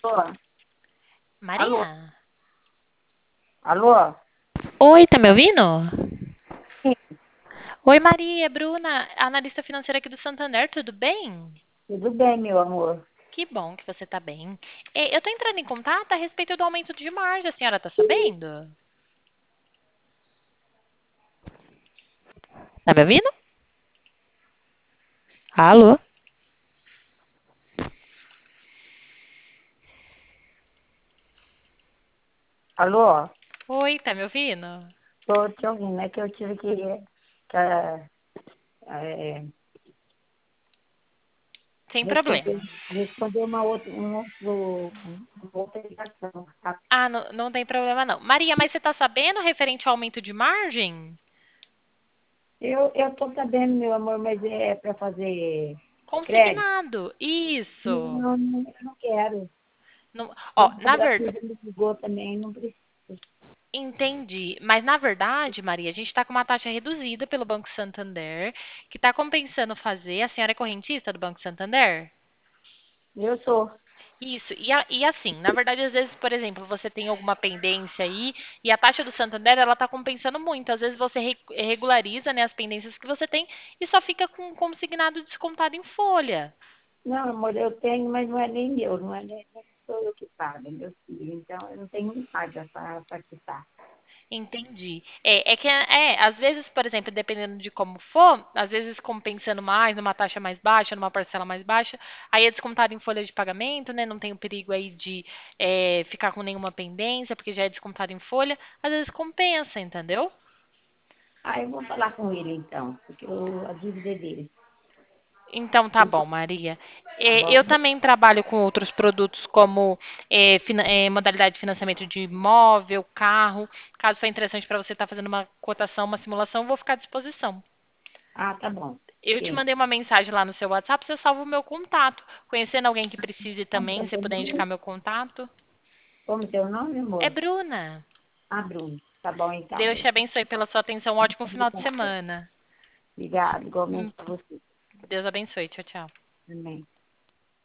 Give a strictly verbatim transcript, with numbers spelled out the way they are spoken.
Alô? Maria? Alô? Oi, tá me ouvindo? Sim, Oi, Maria, Bruna, analista financeira aqui do Santander, tudo bem? tudo bem, meu amor. Que bom que você tá bem. Eh, Eu tô entrando em contato a respeito do aumento de margem, a senhora tá sabendo? Tá me ouvindo? Alô? Alô? Oi, tá me ouvindo? Tô te ouvindo. É que eu tive que, que é, é, Sem responder, problema. responder uma outra, um outro, uma outra ligação. Tá? Ah, não, não tem problema não. Maria, mas você tá sabendo referente ao aumento de margem? Eu, eu tô sabendo, meu amor, mas é para fazer crédito? Consignado, isso. Não, não, eu não quero. Não- ó, Como a na verdade. gratuita me ligou também, não precisa. Entendi. Mas, na verdade, Maria, a gente está com uma taxa reduzida pelo Banco Santander, que está compensando fazer. A senhora é correntista do Banco Santander? Eu sou. Isso. E, a- e assim, na verdade, às vezes, por exemplo, você tem alguma pendência aí e a taxa do Santander, ela está compensando muito. Às vezes você re- regulariza, né, as pendências que você tem e só fica com o consignado descontado em folha. Não, amor, eu tenho, mas não é nem meu, não é nem nem sou eu que pago, é meu filho. Então, eu não tenho um paga para participar. Entendi. É, é que, é, às vezes, por exemplo, dependendo de como for, às vezes compensando mais, numa taxa mais baixa, numa parcela mais baixa, aí é descontado em folha de pagamento, né? Não tem o perigo aí de é, ficar com nenhuma pendência, porque já é descontado em folha. Às vezes compensa, entendeu? Ah, eu vou falar com ele então, porque eu, a dívida é dele. Então tá bom, Maria. Tá É, bom? eu também trabalho com outros produtos como é, fina- é, modalidade de financiamento de imóvel, carro. Caso for interessante para você estar fazendo uma cotação, uma simulação, eu vou ficar à disposição. Ah, tá bom. Eu te Sim. mandei uma mensagem lá no seu WhatsApp, você salva o meu contato. Conhecendo alguém que precise Como também, é você seu puder nome? indicar meu contato. Como é seu nome, É amor? Bruna. Ah, Bruno. Tá bom então, Deus te Bruno. abençoe pela sua atenção. Um ótimo final de semana. Obrigada, igualmente Hum, para você Deus abençoe. Tchau, tchau. também.